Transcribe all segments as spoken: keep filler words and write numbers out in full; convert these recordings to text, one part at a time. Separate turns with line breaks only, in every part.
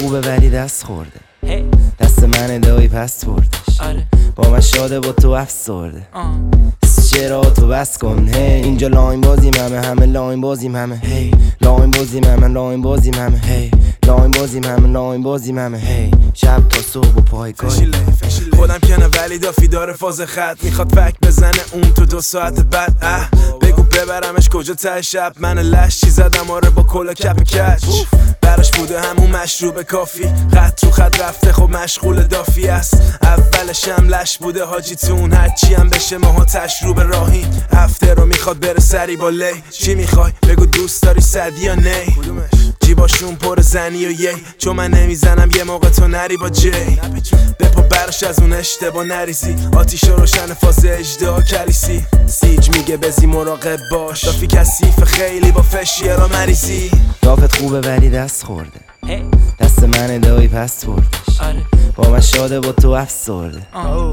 خوبه ولی دست خورده دست من دایی پس بردش با من شاده با تو افسرده چرا تو بس کن هی اینجا لاین بازیم همه همه لاین بازیم همه هی لاین بازیم همه لاین بازیم همه هی لاین بازیم همه لاین بازیم همه هی شب تا صبح و پای کاری
خودم کنه ولی دافی داره فاز خط میخواد فک بزنه اون تو دو ساعت بعد اه بگو ببرمش کجا ته شب من لش چی زدم آره با کلا کپ کچ براش بوده همون مشروب کافی خط رو خط رفته خب مشغول دافی است اولش هم لش بوده حاجی تون هرچی هم بشه ماها تشروب راهی هفته رو میخواد بره سری با لی چی میخوای بگو دوست داری صدی یا نی جیباشون پر زنی و یی چون من نمیزنم یه موقع تو نری با جی بپا برش از اون اشتباه نریزی آتیش روشن فاز اجدها کلیسی سیج میگه بزی مراقب باش دافی کثیف خیلی با فشیه را مریضی
دافت خوبه ولی دست خورده دست من دایی پس بردش با من شاده با تو افسرده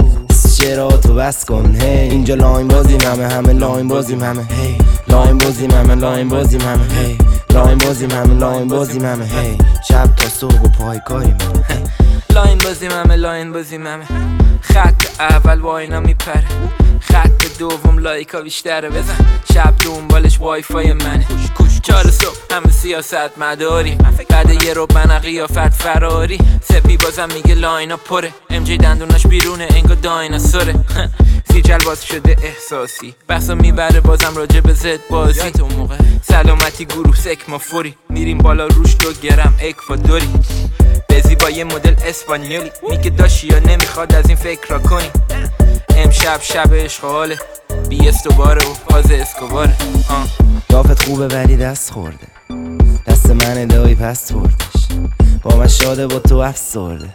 چرا تو بس کن هی اینجا لاین بازیم همه همه لاین بازیم همه هی لاین بازیم همه لاین بازیم همه هی لاین بازیم همه لاین بازیم همه هی شب تا صبح و پای کاریم
لاین بازیم همه لاین بازیم همه خط اول واینا میپره خط دوم لایکا بیشتره بزن شب دنبالش وای فای منه چهار صبح همه سیاست مداری بعد یه رو من قیافت فراری سپی بازم میگه لاینا پره ام جی دندوناش بیرونه انگا دایناسوره سیجل باز شده احساسی بحثا میبره بازم راجع به زد بازی سلامتی گروه سکما فوری میریم بالا روش دو گرم اکوادوری بزی با یه مدل اسپانیولی میگه داشی یا نمیخواد از این فکر را کنی امشب شب عشق حاله بی استوباره و فاز اسکوباره
دافت خوبه ولی دست خورده دست من دایی پس بردش با من شاده با تو افسرده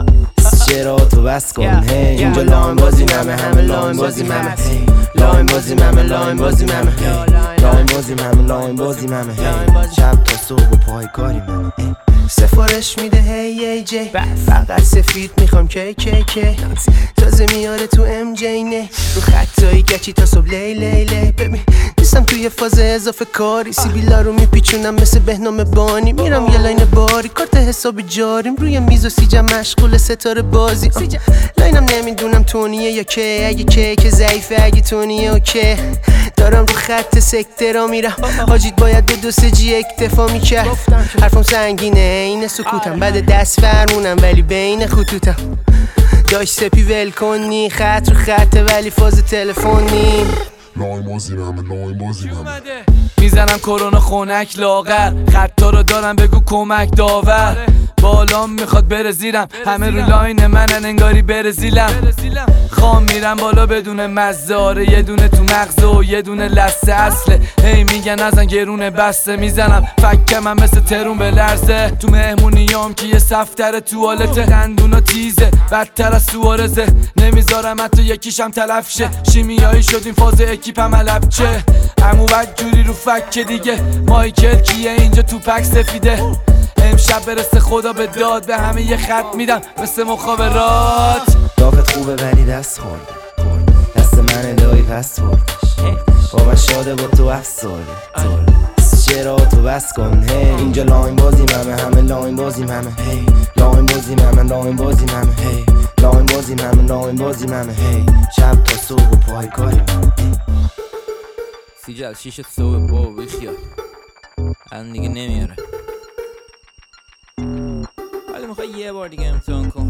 چرا تو بس کن هی اینجا لاین بازیم همه همه لاین بازیم همه هی لاین بازیم همه لاین بازیم همه هی لاین بازیم همه لاین بازیم همه هی شب تا صبح و پای کاریم همه
سفارش میده هی ای جی فقط سفید میخوام کی کی کی تازه میاره تو ام جی نه رو خطایی گچی تا صبح لی لی لی ببین نیستم توی فاز اضافه کاری سیبیلا رو میپیچونم مثل بهنام بانی میرم یه لاین باری کارت حساب جاریم روی میز و سیجم مشغول ستاره بازی لاینم نمیدونم تونیه یا که اگه که که ضعیفه اگه تونیه اوکی دارم رو خط سکترا میرم حاجیت باید به دو سه جی اکتفا میکرد حرفم سنگینه این سکوتم بعد دست فرمونم ولی بین خطوطم داشت سپی ول کنی خط رو خطه ولی فاز تلفنی
لاین بازیم همه لاین بازیم همه
میزنم کرونا خونک لاغر خطا رو دارم بگو کمک داور بالام میخواد بره زیرم همه رو لاین منن انگاری بره زیلم خام میرم بالا بدون مزاره یه دونه تو مغزه و یه دونه لسه اصله هی میگن ازن گرونه بسته میزنم فکه من مثل ترون به لرزه تو مهمونیام که یه صفتر توالته دندونا تیزه بدتر از سوارزه نمیذارم حتی یکیشم تلف شه شیمیایی شد این فاز اکیپم علب چه امو بد جوری رو فکه دیگه مایکل کیه اینجا تو پک سفیده امشب برسه خدا به داد به همه یه خط میدم مثل مخابرات
دافت خوبه ولی دست خورده دست من دایی پس بردش با من شاده با تو افسرده چرا تو بس کن هی اینجا لاین بازیم همه همه لاین بازیم همه هی لاین بازیم همه لاین بازیم همه هی لاین بازیم همه لاین بازیم همه هی شب تا صبح و پای کاریم
سیجل شیش صبح با بیخیال الان دیگه نمیاره ولی میخوای یه بار دیگه امتحان کن